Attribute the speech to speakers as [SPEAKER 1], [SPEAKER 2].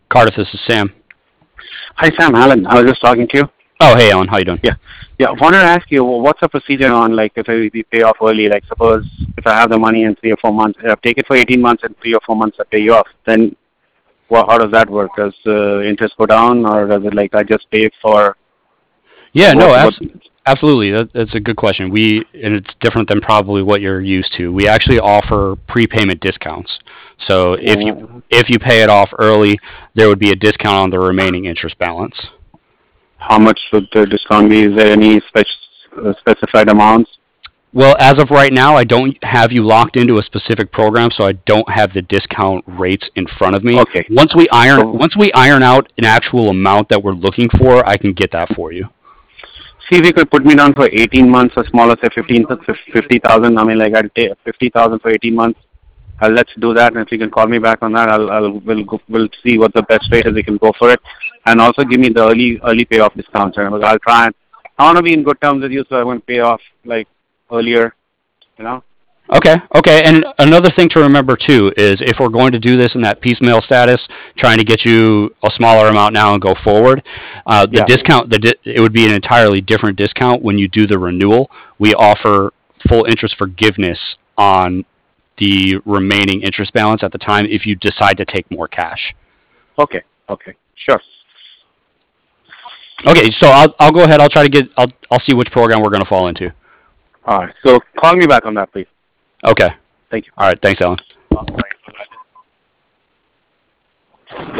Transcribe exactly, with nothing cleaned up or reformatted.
[SPEAKER 1] Cardiff, this is Sam.
[SPEAKER 2] Hi, Sam. Alan. I was just talking to you.
[SPEAKER 1] Oh, hey, Alan. How you doing?
[SPEAKER 2] Yeah. Yeah. Wanted to ask you, well, what's the procedure on, like, if I we pay off early? Like, suppose if I have the money in three or four months, I take it for eighteen months, and three or four months I pay you off. Then, well, how does that work? Does uh, interest go down, or does it like I just pay for
[SPEAKER 1] Yeah, no,
[SPEAKER 2] what? What?
[SPEAKER 1] abs- absolutely. That, that's a good question. We and it's different than probably what you're used to. We actually offer prepayment discounts. So if you if you pay it off early, there would be a discount on the remaining interest balance.
[SPEAKER 2] How much would the discount be? Is there any spec- uh, specified amounts?
[SPEAKER 1] Well, as of right now, I don't have you locked into a specific program, so I don't have the discount rates in front of me.
[SPEAKER 2] Okay.
[SPEAKER 1] Once we iron
[SPEAKER 2] So
[SPEAKER 1] once we iron out an actual amount that we're looking for, I can get that for you.
[SPEAKER 2] see if you could put me down for eighteen months or smaller, say fifteen, fifty thousand. I mean, like I'll take fifty thousand for eighteen months. Uh, let's do that, and if you can call me back on that, I'll, I'll we'll go, we'll see what the best rate is. We can go for it, and also give me the early early payoff discounts. And I'll try and I want to be in good terms with you, so I won't pay off like earlier. You know?
[SPEAKER 1] Okay, okay. And another thing to remember too is if we're going to do this in that piecemeal status, trying to get you a smaller amount now and go forward, uh, the
[SPEAKER 2] Yeah.
[SPEAKER 1] discount, the di- it would be an entirely different discount when you do the renewal. We offer full interest forgiveness on the remaining interest balance at the time if you decide to take more cash.
[SPEAKER 2] Okay. Okay. Sure.
[SPEAKER 1] Okay, so I'll I'll go ahead. I'll try to get. I'll I'll see which program we're going to fall into.
[SPEAKER 2] All right. So call me back on that, please.
[SPEAKER 1] Okay.
[SPEAKER 2] Thank you.
[SPEAKER 1] All right. Thanks, Alan.